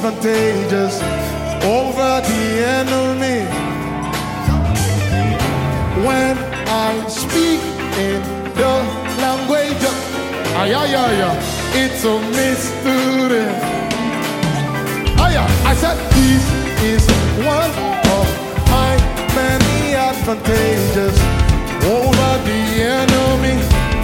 advantageous over the enemy. When I speak in the language of it's a mystery. I said this is one of my many advantages over the enemy.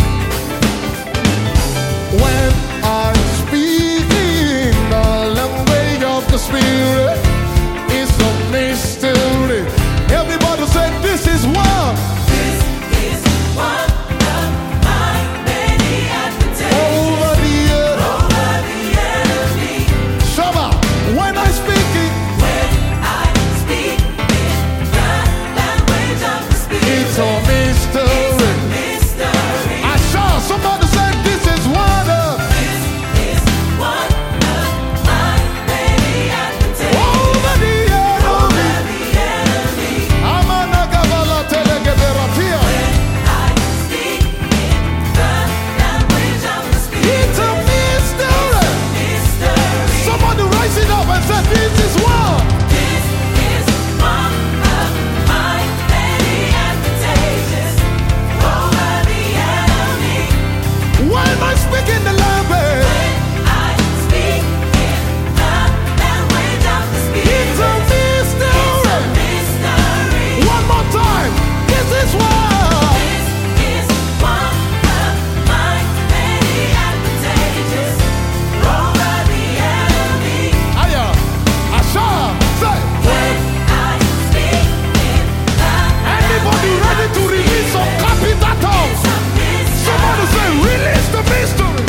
When I speak in the language of the Spirit, it's a mystery. Everybody say this is one. This is one of my many advantages Over the enemy. Shabba, when I speak it, When I speak in the language of the Spirit, it's a mystery. mystery. I saw somebody say this is one of. This is one of my many advantages Over the enemy. the enemy. Amanagavala telegeberatia. I speak in the language of the Spirit, It's a mystery. mystery. Somebody rise it up and say this is one. This is one of my many advantages over the enemy. When I speak in the language, I speak in the language of the Spirit, it's a mystery. mystery. One more time. This is one. This is one of my many advantages over the enemy. Aya, Asha, say. When I speak in the Anybody ready to release some capital tongues? Somebody say, release the mystery.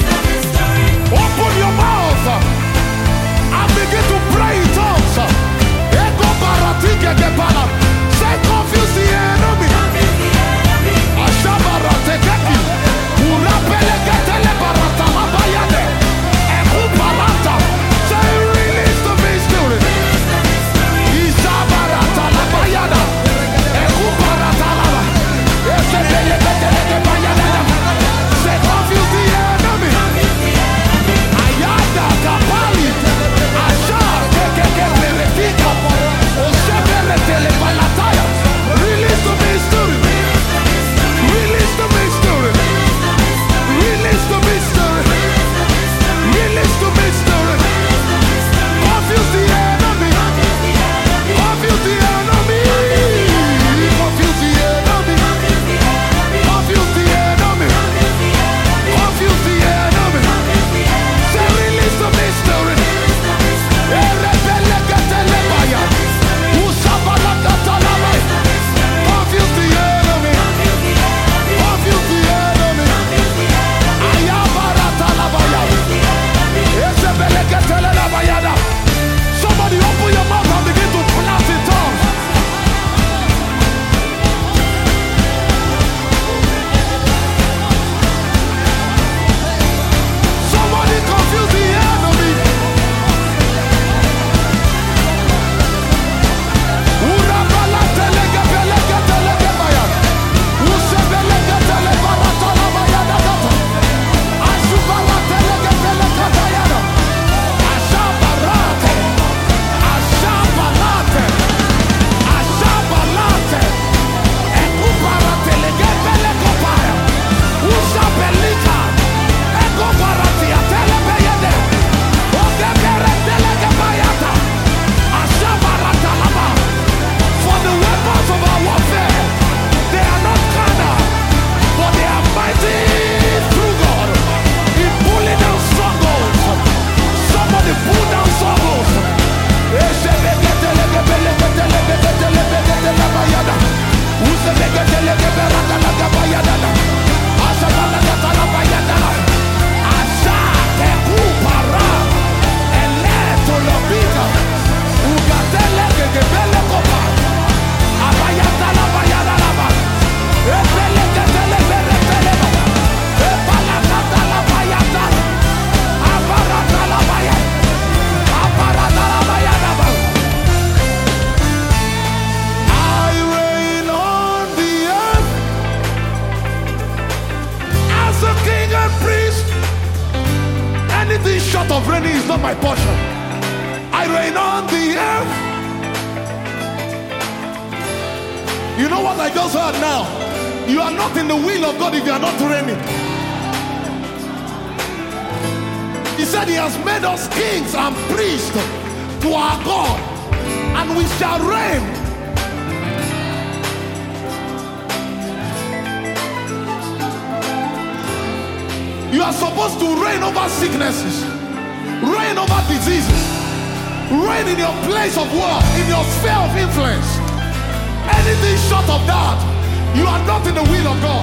Open your mouth and begin to pray in tongues. Ego baratige de bala. Say, confuse the enemy. Asha baratekeki. Urapele ketele barata mabayade. Eku barata. Say, release the mystery. Isha barata la bayada. Eku barata lava. Ese bele ketele de bayada. Say, confuse the enemy. Ayada kapali. Asha keke peretika. Osebele tele balataya. Release the mystery. Release the mystery. Release the mystery. Release the mystery. Confuse the enemy. Confuse the enemy. Confuse the enemy. Confuse the enemy. Confuse the enemy. Say release the mystery. Erebeleketelebaya. Usabalakatalaba. Confuse the enemy. Confuse the enemy. Ayabaratalabaya. Esebeleketelelabayada. Somebody open your mouth and begin to pronounce in tongues. Somebody confuse the enemy. Urabalatelegabelegetelegabaya. Usebelegetelebaratalabayadagata. Ashubaratelegebelegabaya. Ashabarate. Ashabalate. Ashabalate. Ekubaratelegebelegabaya. Ushabelika. Ekobaratia-telebeyede. Ogeberetelegebayata. Ashabaratalaba. For the weapons of our warfare, they are not carnal, but they are mighty through God in pulling down strongholds. Somebody pull down strongholds. Esebeketelegebelegetelebeketelebegetelebegetelebayada. Usebeketelegeberatalaгаbayadala. Ashabalagatalabaya. Ashakekupara. Eletolobika. Ugatelegegabelekopa. Abayatalabayadalaba. Ebelegetelebereteleba. Ebalakatalabayata. Abaratalabaya. Abaratalabaya. I reign on the earth as a king and priest. Anything short of reigning is not my portion. I reign on the earth. You know what I just heard now? You are not in the will of God if you are not reigning. He said he has made us kings and priests to our God, and we shall reign. You are supposed to reign over sicknesses, reign over diseases, reign in your place of work, in your sphere of influence. Anything short of that, you are not in the will of God.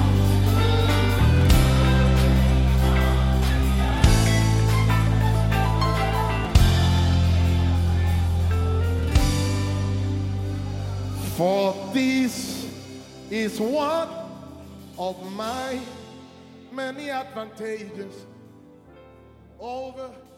For this is one of my many advantages over